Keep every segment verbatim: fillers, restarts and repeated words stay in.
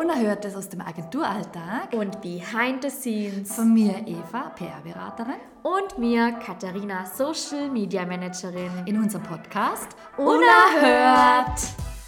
Unerhörtes aus dem Agenturalltag und Behind the Scenes von mir Eva, P R-Beraterin und mir Katharina, Social Media Managerin in unserem Podcast Unerhört.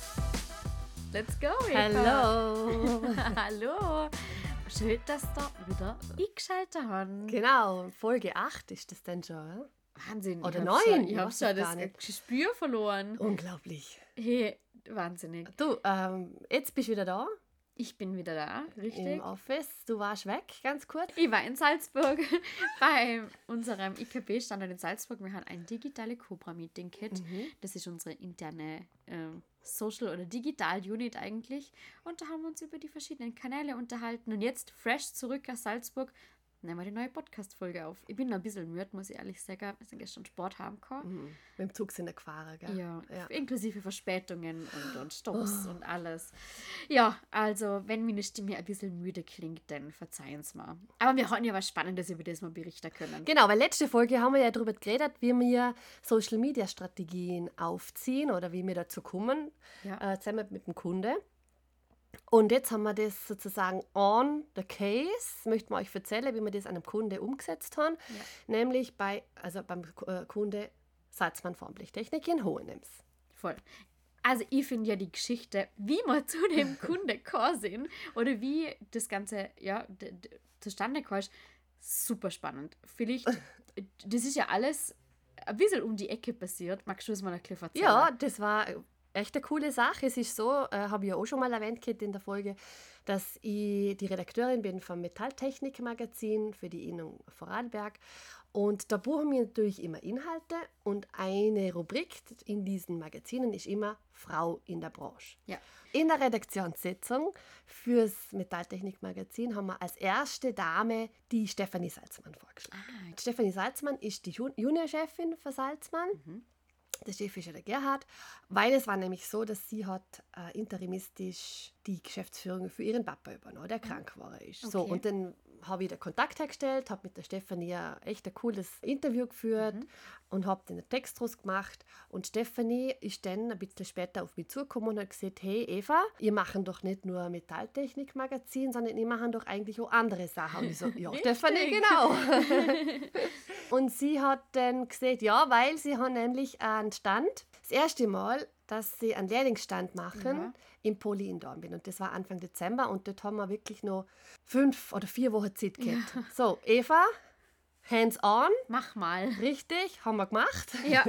Let's go, Eva. Hallo. Hallo. Schön, dass da wieder eingeschaltet haben. Genau, Folge acht ist das denn schon. Wahnsinn. Oder ich neun. Schon, ich ich habe weiß schon es das gar nicht. Gespür verloren. Unglaublich. Hey, wahnsinnig. Du, ähm, jetzt bist du wieder da. Ich bin wieder da, richtig? Im Office. Du warst weg, ganz kurz. Ich war in Salzburg bei unserem I K B-Standort in Salzburg. Wir haben ein digitale Cobra-Meeting-Kit. Mhm. Das ist unsere interne äh, Social- oder Digital-Unit eigentlich. Und da haben wir uns über die verschiedenen Kanäle unterhalten. Und jetzt, fresh zurück aus Salzburg, nehmen wir die neue Podcast-Folge auf. Ich bin noch ein bisschen müde, muss ich ehrlich sagen. Wir sind gestern Sport heimgekommen. Mhm. Mit dem Zug sind wir gefahren, gell? Ja, ja, inklusive Verspätungen und, und Stops oh. und alles. Ja, also, wenn meine Stimme ein bisschen müde klingt, dann verzeihen Sie mir. Aber wir hatten ja was Spannendes, über das wir berichten können. Genau, weil letzte Folge haben wir ja darüber geredet, wie wir Social-Media-Strategien aufziehen oder wie wir dazu kommen, ja. äh, zusammen mit dem Kunde. Und jetzt haben wir das sozusagen on the case, möchten wir euch erzählen, wie wir das einem Kunde umgesetzt haben, ja. nämlich bei, also beim äh, Kunde Salzmann Formlichtechnik in Hohenems. Voll. Also ich finde ja die Geschichte, wie wir zu dem Kunde gekommen sind oder wie das Ganze ja, d- d- zustande kam, ist super spannend. Vielleicht, das ist ja alles ein bisschen um die Ecke passiert. Magst du es mal ein bisschen erzählen? Ja, das war echt eine coole Sache. Es ist so, äh, habe ich ja auch schon mal erwähnt in der Folge, dass ich die Redakteurin bin vom Metalltechnik-Magazin für die Innung Vorarlberg. Und da buchen wir natürlich immer Inhalte und eine Rubrik in diesen Magazinen ist immer Frau in der Branche. Ja. In der Redaktionssitzung fürs Metalltechnik-Magazin haben wir als erste Dame die Stefanie Salzmann vorgeschlagen. Ah, Stefanie Salzmann ist die Juniorchefin für Salzmann. Mhm. Der Chef ist ja der Gerhard, weil es war nämlich so, dass sie hat äh, interimistisch die Geschäftsführung für ihren Papa übernommen, der krank war. Ist. Okay. So, und dann habe ich den Kontakt hergestellt, habe mit der Stefanie echt ein cooles Interview geführt mhm. und habe den Text draus gemacht. Und Stefanie ist dann ein bisschen später auf mich zugekommen und hat gesagt, hey Eva, ihr machen doch nicht nur ein Metalltechnik-Magazin, sondern ihr machen doch eigentlich auch andere Sachen. Und ich so, ja Stefanie, genau. Und sie hat dann gesagt, ja, weil sie haben nämlich einen Stand, das erste Mal, dass sie einen Lehrlingsstand machen ja. im Poly in Dornbirn. Und das war Anfang Dezember und dort haben wir wirklich noch fünf oder vier Wochen Zeit gehabt. Ja. So, Eva, hands on. Mach mal. Richtig, haben wir gemacht. Ja.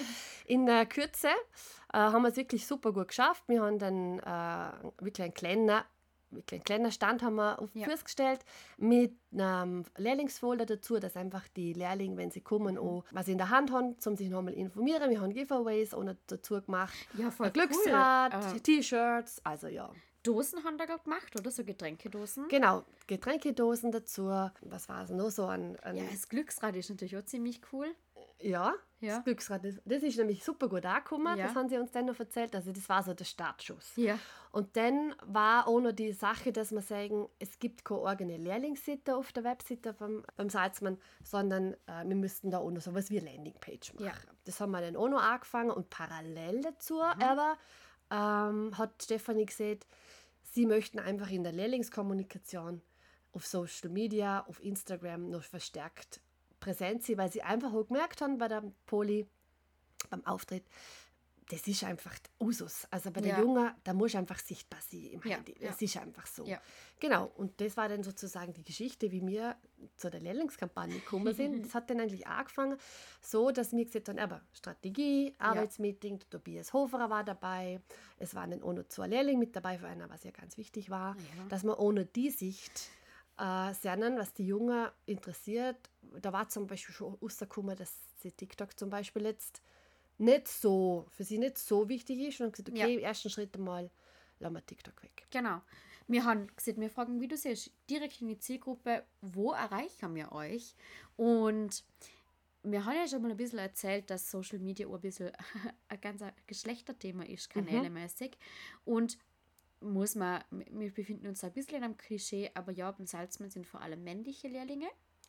In der Kürze äh, haben wir es wirklich super gut geschafft. Wir haben dann äh, wirklich einen kleinen Ein kleiner Stand haben wir auf die ja. Füße gestellt mit einem Lehrlingsfolder dazu, dass einfach die Lehrlinge, wenn sie kommen, auch was in der Hand haben, um sich nochmal informieren. Wir haben Giveaways auch dazu gemacht. Ja, voll ein Glücksrad, cool. T-Shirts, also ja. Dosen haben wir gemacht, oder? So Getränkedosen? Genau, Getränkedosen dazu. Was war es noch so? Ein, ein ja, das Glücksrad ist natürlich auch ziemlich cool. Ja, ja. das Glücksrad, das, das ist nämlich super gut angekommen, ja. das haben sie uns dann noch erzählt, also das war so der Startschuss. Ja. Und dann war auch noch die Sache, dass wir sagen, es gibt keine eigene Lehrlingsseite auf der Webseite beim, beim Salzmann, sondern äh, wir müssten da auch noch so was wie eine Landingpage machen. Ja. Das haben wir dann auch noch angefangen und parallel dazu, mhm. aber ähm, hat Stefanie gesagt, sie möchten einfach in der Lehrlingskommunikation auf Social Media, auf Instagram noch verstärkt präsent sein, weil sie einfach auch gemerkt haben bei der Poli, beim Auftritt, das ist einfach Usus. Also bei der ja. Jungen, da muss einfach sichtbar sein im ja. Handy. Das ja. ist einfach so. Ja. Genau, und das war dann sozusagen die Geschichte, wie wir zu der Lehrlingskampagne gekommen sind. Das hat dann eigentlich angefangen, so dass wir gesagt haben, aber Strategie, Arbeitsmeeting, ja. Tobias Hoferer war dabei, es waren dann auch noch zwei Lehrlinge mit dabei, für einer, was ja ganz wichtig war, ja. dass man ohne die Sicht äh, sehen, was die Jungen interessiert. Da war zum Beispiel schon rausgekommen, dass sie TikTok zum Beispiel jetzt nicht so, für sie nicht so wichtig ist und haben gesagt, okay, ja. im ersten Schritt einmal lassen wir TikTok weg. Genau. Wir haben gesagt, wir fragen, wie du siehst, direkt in die Zielgruppe, wo erreichen wir euch? Und wir haben ja schon mal ein bisschen erzählt, dass Social Media auch ein bisschen ein ganz Geschlechterthema ist, kanälemäßig. Mhm. Und muss man, wir befinden uns ein bisschen in einem Klischee, aber ja, beim Salzmann sind vor allem männliche Lehrlinge.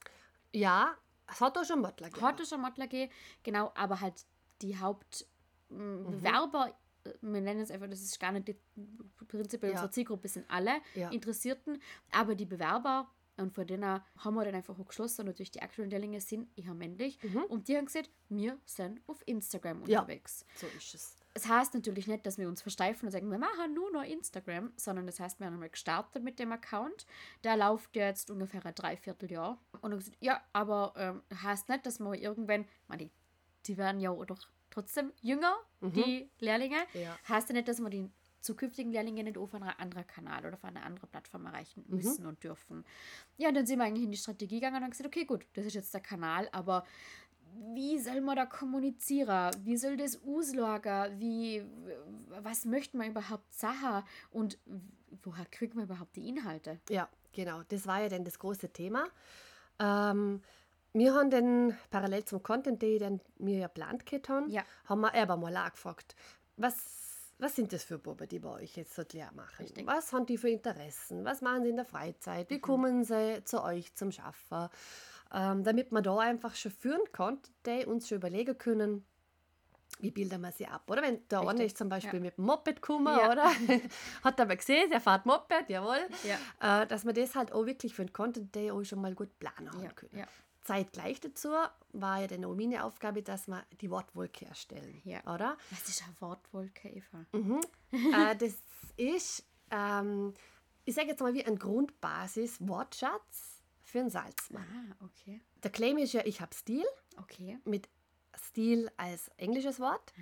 Ja, es hat auch schon Mottler gegeben. Hat auch schon Mottler gegeben, genau, aber halt die Hauptbewerber wir nennen es einfach, das ist gar nicht die, prinzipiell Ja. unsere Zielgruppe sind alle Ja. Interessierten, aber die Bewerber, und von denen haben wir dann einfach auch geschlossen, natürlich die aktuellen Lehrlinge sind eher männlich, und die haben gesagt, wir sind auf Instagram Ja. unterwegs. So ist es. Das heißt natürlich nicht, dass wir uns versteifen und sagen, wir machen nur noch Instagram, sondern das heißt, wir haben einmal gestartet mit dem Account. Der läuft jetzt ungefähr ein Dreivierteljahr. Und dann gesagt, ja, aber ähm, heißt nicht, dass wir irgendwann, man, die, die werden ja doch trotzdem jünger, die Lehrlinge. Ja. Heißt ja nicht, dass wir die zukünftigen Lehrlinge nicht auf einen anderen Kanal oder auf eine andere Plattform erreichen müssen und dürfen. Ja, und dann sind wir eigentlich in die Strategie gegangen und haben gesagt, okay, gut, das ist jetzt der Kanal, aber wie soll man da kommunizieren? Wie soll das auslagern? Wie, was möchte man überhaupt sagen? Und woher kriegt man überhaupt die Inhalte? Ja, genau. Das war ja dann das große Thema. Ähm, wir haben dann parallel zum Content Day, den wir ja geplant gehabt haben, Ja. haben wir aber mal angefragt, was, was sind das für Buben, die bei euch jetzt so Lehr machen? Richtig. Was haben die für Interessen? Was machen sie in der Freizeit? Wie kommen sie zu euch zum Schaffen? Ähm, damit man da einfach schon führen konnte, die uns schon überlegen können, wie bilden wir sie ab, oder? Wenn der eine Richtig, ist zum Beispiel ja. mit dem Moped gekommen, Ja. oder? Hat aber gesehen, er fährt Moped, jawohl. Ja. Äh, dass wir das halt auch wirklich für den Content Day auch schon mal gut planen haben Ja, können. ja. Zeitgleich dazu war ja dann auch meine Aufgabe, dass wir die Wortwolke erstellen, Ja. oder? Was ist eine Wortwolke, Eva? äh, das ist, ähm, ich sage jetzt mal, wie ein Grundbasis-Wortschatz für einen Salzmann. Ah, okay. Der Claim ist ja, ich habe Stil, Okay. mit Stil als englisches Wort.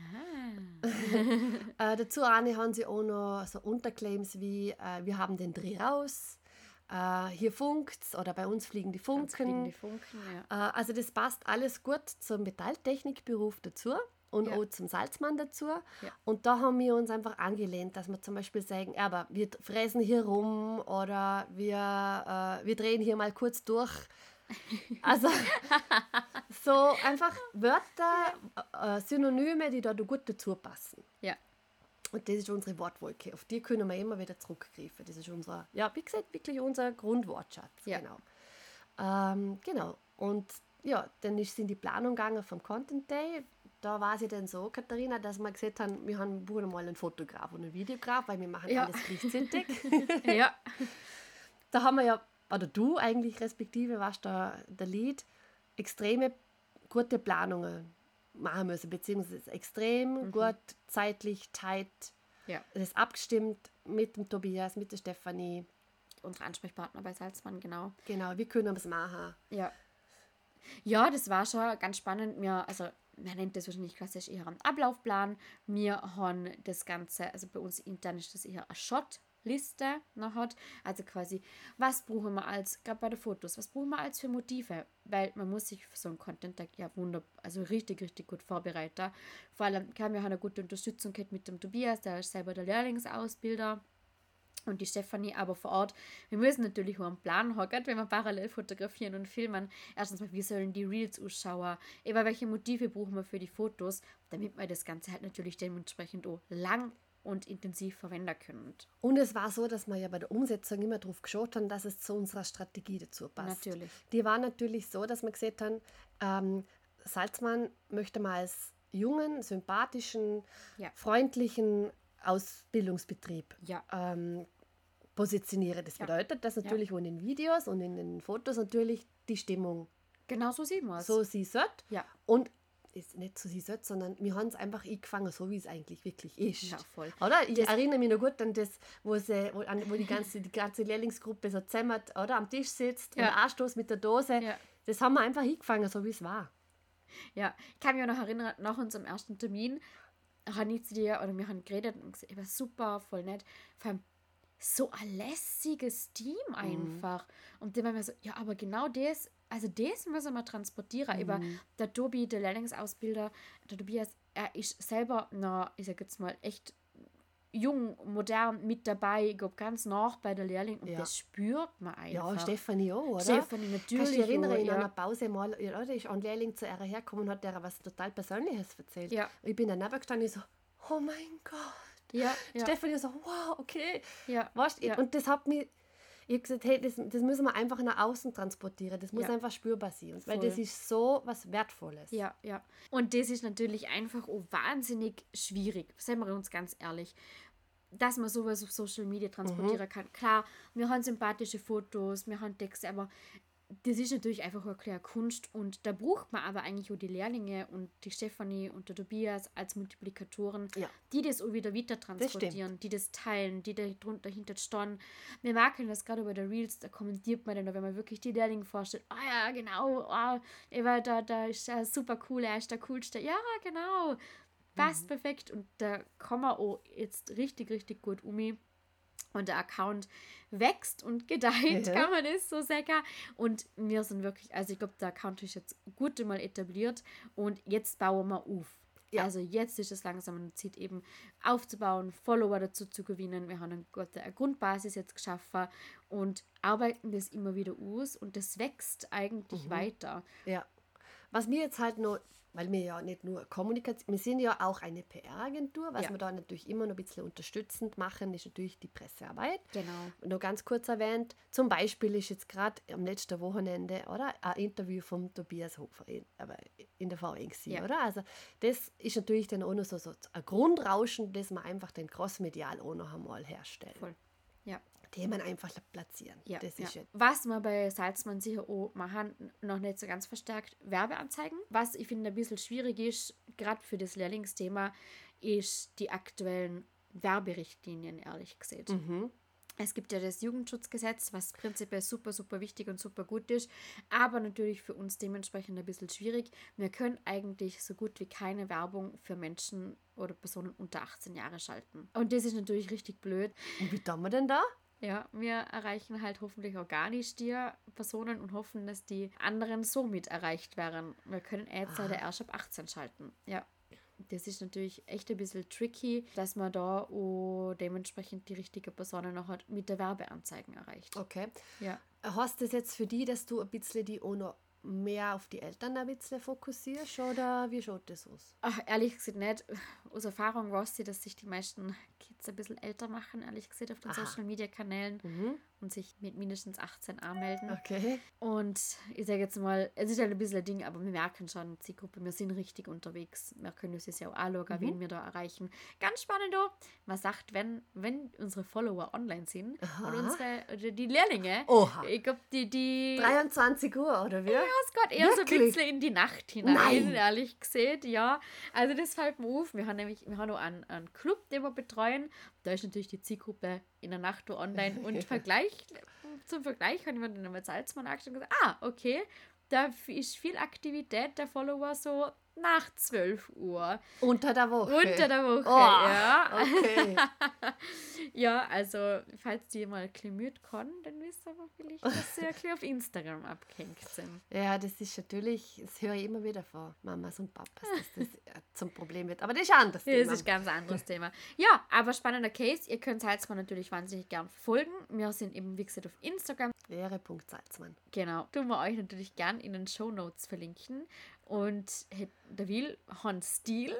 Ah. Äh, dazu eine haben sie auch noch so Unterclaims wie äh, wir haben den Dreh raus, äh, hier funkt's oder bei uns fliegen die Ganz Funken. fliegen die Funken, ja. Äh, also das passt alles gut zum Metalltechnikberuf dazu und Ja. auch zum Salzmann dazu. Ja. Und da haben wir uns einfach angelehnt, dass wir zum Beispiel sagen, ja, aber wir fräsen hier rum oder wir, äh, wir drehen hier mal kurz durch. Also so einfach Wörter, äh, Synonyme, die da gut dazu passen. Ja. Und das ist unsere Wortwolke. Auf die können wir immer wieder zurückgreifen. Das ist unser, ja, wie gesagt, wirklich unser Grundwortschatz. Ja. Genau. Ähm, genau. Und ja, dann ist sie in die Planung gegangen vom Content Day. Da war sie dann so, Katharina, dass wir gesagt haben, wir haben buchen mal einen Fotograf und einen Videograf, weil wir machen Ja. alles gleichzeitig. Ja. Da haben wir ja, oder du eigentlich respektive, warst da der Lead, extreme gute Planungen machen müssen, beziehungsweise extrem gut zeitlich, tight, Ja. das abgestimmt mit dem Tobias, mit der Stefanie. Unsere Ansprechpartner bei Salzmann, genau. Genau, wie können wir es machen? Ja. Ja, das war schon ganz spannend. Wir, also, man nennt das wahrscheinlich klassisch eher einen Ablaufplan. Wir haben das Ganze, also bei uns intern ist das eher eine Shot-Liste noch hat. Also quasi, was brauchen wir als, gerade bei den Fotos, was brauchen wir als für Motive? Weil man muss sich für so einen Content-Tag ja wunderbar, also richtig, richtig gut vorbereiten. Vor allem, klar, wir haben eine gute Unterstützung gehabt mit dem Tobias, der ist selber der Lehrlingsausbilder. Und die Stefanie aber vor Ort. Wir müssen natürlich auch einen Plan haben, gerade wenn wir parallel fotografieren und filmen. Erstens mal, wie sollen die Reels ausschauen? Eben, welche Motive brauchen wir für die Fotos, damit wir das Ganze halt natürlich dementsprechend auch lang und intensiv verwenden können. Und es war so, dass wir ja bei der Umsetzung immer darauf geschaut haben, dass es zu unserer Strategie dazu passt. Natürlich. Die war natürlich so, dass wir gesehen haben, ähm, Salzmann möchte man als jungen, sympathischen, Ja. freundlichen Ausbildungsbetrieb Ja. ähm, positioniere. Das Ja. bedeutet, dass Ja. natürlich auch in den Videos und in den Fotos natürlich die Stimmung Genau so sieht man es. so sie sollte. Ja. Und ist nicht so sie sollte, sondern wir haben es einfach eingefangen, so wie es eigentlich wirklich ist. Ja, voll. Oder? Ich Das- erinnere mich noch gut an das, wo, sie, wo, an, wo die, ganze, die ganze Lehrlingsgruppe so zusammen oder, am Tisch sitzt Ja. und anstoßt mit der Dose. Ja. Das haben wir einfach eingefangen, so wie es war. Ja, ich kann mich auch noch erinnern, nach unserem ersten Termin habe ich zu dir, oder wir haben geredet und gesagt, war super, voll nett. Vor allem so ein lässiges Team einfach. Und dann waren wir so, ja, aber genau das, also das müssen wir transportieren. Über der Tobi, der Lehrlingsausbilder, der Tobias, er ist selber noch, ich sag jetzt mal, echt jung, modern mit dabei, ich glaube ganz nach bei der Lehrling und Ja. das spürt man einfach. Ja, Stefanie auch, oder? Stefanie natürlich. Kannst du dich erinnern, auch, in ja. einer Pause mal, ja, da ist ein Lehrling zu ihr hergekommen und hat ihr was total Persönliches erzählt. Ja. Ich bin daneben gestanden und ich so, oh mein Gott. Ja, ja. Stefanie so, wow, okay. Ja, Weißt, ja. Und das hat mich, ich habe gesagt, hey, das, das müssen wir einfach nach außen transportieren. Das muss ja. einfach spürbar sein. Weil Voll. Das ist so was Wertvolles. Ja, ja. Und das ist natürlich einfach auch wahnsinnig schwierig. Seien wir uns ganz ehrlich. Dass man sowas auf Social Media transportieren mhm. kann. Klar, wir haben sympathische Fotos, wir haben Texte, aber das ist natürlich einfach eine kleine Kunst und da braucht man aber eigentlich auch die Lehrlinge und die Stefanie und der Tobias als Multiplikatoren, ja. die das auch wieder weiter transportieren, das die das teilen, die da drunter dahinter stehen. Wir merken das gerade bei der Reels, da kommentiert man dann, wenn man wirklich die Lehrlinge vorstellt, ah oh ja, genau, oh, Eva, da, da ist er super cool, er ist der Coolste, ja, genau, passt mhm. perfekt und da kann man auch jetzt richtig, richtig gut um. Und der Account wächst und gedeiht, ja. kann man das so sagen. Und wir sind wirklich, also ich glaube, der Account ist jetzt gut einmal etabliert und jetzt bauen wir auf. Ja. Also jetzt ist es langsam an der Zeit eben aufzubauen, Follower dazu zu gewinnen. Wir haben eine gute Grundbasis jetzt geschaffen und arbeiten das immer wieder aus und das wächst eigentlich mhm. weiter. Ja. Was mir jetzt halt noch, weil wir ja nicht nur Kommunikation, wir sind ja auch eine P R-Agentur, was ja. wir da natürlich immer noch ein bisschen unterstützend machen, ist natürlich die Pressearbeit. Genau. Und noch ganz kurz erwähnt, zum Beispiel ist jetzt gerade am letzten Wochenende, oder, ein Interview vom Tobias Hofer in, aber in der V N gewesen, ja. oder? Also das ist natürlich dann auch noch so, so ein Grundrauschen, das man einfach den crossmedial auch noch einmal herstellt. Voll. Ja. Themen einfach platzieren. Ja, das ist ja. Was wir bei Salzmann sicher auch machen, noch nicht so ganz verstärkt, Werbeanzeigen. Was ich finde ein bisschen schwierig ist, gerade für das Lehrlingsthema, ist die aktuellen Werberichtlinien, ehrlich gesagt. Mhm. Es gibt ja das Jugendschutzgesetz, was prinzipiell super, super wichtig und super gut ist, aber natürlich für uns dementsprechend ein bisschen schwierig. Wir können eigentlich so gut wie keine Werbung für Menschen oder Personen unter achtzehn Jahre schalten. Und das ist natürlich richtig blöd. Und wie tun wir denn da? Ja, wir erreichen halt hoffentlich organisch die Personen und hoffen, dass die anderen somit erreicht werden. Wir können jetzt leider erst ab achtzehn schalten. Ja, das ist natürlich echt ein bisschen tricky, dass man da auch dementsprechend die richtige Person noch hat, mit der Werbeanzeigen erreicht. Okay. Ja. Heißt das jetzt für die, dass du ein bisschen die auch noch mehr auf die Eltern ein bisschen fokussierst oder wie schaut das aus? Ach, ehrlich gesagt nicht. Aus Erfahrung weiß ich, dass sich die meisten Kids ein bisschen älter machen, ehrlich gesagt, auf den Aha. Social-Media-Kanälen mhm. und sich mit mindestens achtzehn anmelden. Okay. Und ich sage jetzt mal, es ist halt ein bisschen ein Ding, aber wir merken schon, Zielgruppe, wir sind richtig unterwegs. Wir können uns ja auch anschauen, mhm. wen wir da erreichen. Ganz spannend auch, man sagt, wenn, wenn unsere Follower online sind Aha. und unsere, oder die Lehrlinge, Oha. ich glaube, die, die... dreiundzwanzig Uhr, oder wie? Ja, es geht eher Wirklich? so ein bisschen in die Nacht hinein, Nein. ehrlich gesagt, ja. Also das fällt mir auf. Wir haben nämlich, wir haben noch einen, einen Club, den wir betreuen. Da ist natürlich die Zielgruppe in der Nacht online und Vergleich, zum Vergleich habe ich mir dann einmal Salzmann angeschaut und gesagt, ah, okay, da ist viel Aktivität der Follower so nach zwölf Uhr. Unter der Woche. Unter der Woche, oh, ja. Okay. Ja, also, falls die mal ein bisschen müde kann, dann wisst ihr aber vielleicht, dass sie ein bisschen auf Instagram abgehängt sind. Ja, das ist natürlich, das höre ich immer wieder von Mamas und Papas, dass das zum Problem wird. Aber das ist ein anderes Thema. Das ist ein ganz anderes Thema. Ja, aber spannender Case. Ihr könnt Salzmann natürlich wahnsinnig gern folgen. Wir sind eben, wie gesagt, auf Instagram. lehre Punkt salzmann. Genau. Tun wir euch natürlich gern in den Shownotes verlinken. Und der will hat Stil.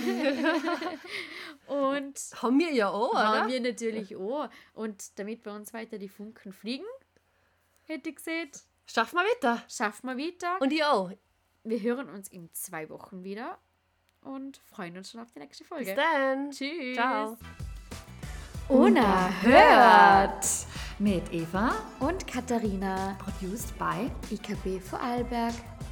Und haben wir ja auch, oder? Haben wir natürlich auch. Und damit bei uns weiter die Funken fliegen, hätte ich gesagt, schaffen wir weiter. Schaffen wir weiter. Und ich auch. Wir hören uns in zwei Wochen wieder und freuen uns schon auf die nächste Folge. Bis dann. Tschüss. Ciao. Unerhört mit Eva und Katharina. Produced by I K B Vorarlberg.